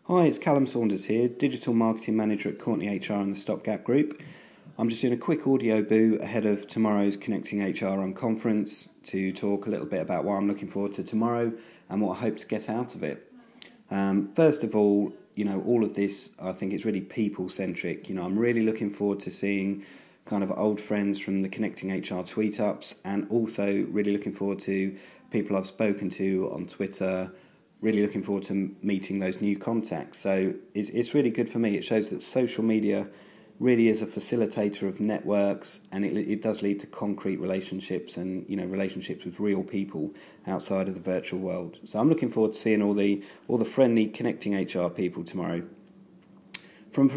Hi, it's Callum Saunders here, Digital Marketing Manager at Courtney HR and the Stopgap Group. I'm just doing a quick audio boo ahead of tomorrow's Connecting HR On conference to talk a little bit about what I'm looking forward to tomorrow and what I hope to get out of it. First of all, all of this, I think it's really people-centric. I'm really looking forward to seeing kind of old friends from the Connecting HR tweet-ups, and also really looking forward to people I've spoken to on Twitter, really looking forward to meeting those new contacts. So it's really good for me. It shows that social media really is a facilitator of networks, and it does lead to concrete relationships and relationships with real people outside of the virtual world. So I'm looking forward to seeing all the friendly Connecting HR people tomorrow. From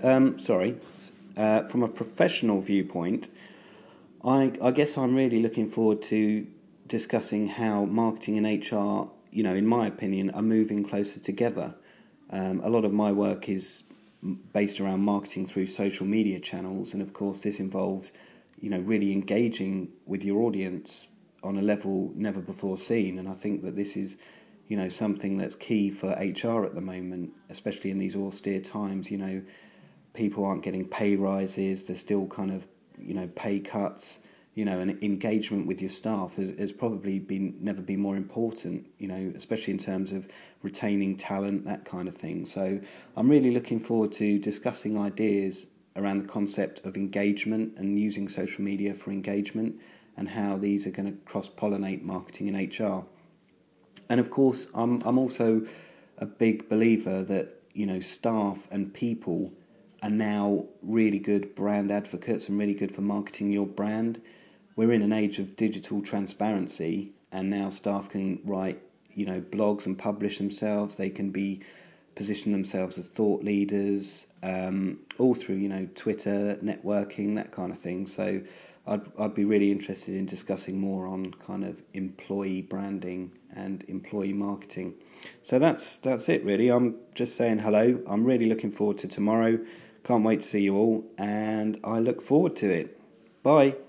a professional viewpoint, I guess I'm really looking forward to discussing how marketing and HR, in my opinion, are moving closer together. A lot of my work is based around marketing through social media channels, and of course this involves, really engaging with your audience on a level never before seen. And I think that this is, something that's key for HR at the moment, especially in these austere times. People aren't getting pay rises, there's still kind of, pay cuts. And engagement with your staff has probably never been more important, especially in terms of retaining talent, that kind of thing. So I'm really looking forward to discussing ideas around the concept of engagement and using social media for engagement, and how these are going to cross-pollinate marketing and HR. And of course, I'm also a big believer that, staff and people are now really good brand advocates and really good for marketing your brand. We're in an age of digital transparency, and now staff can write, blogs and publish themselves. They can position themselves as thought leaders, all through, Twitter, networking, that kind of thing. So I'd be really interested in discussing more on kind of employee branding and employee marketing. So that's it really. I'm just saying hello. I'm really looking forward to tomorrow. Can't wait to see you all, and I look forward to it. Bye.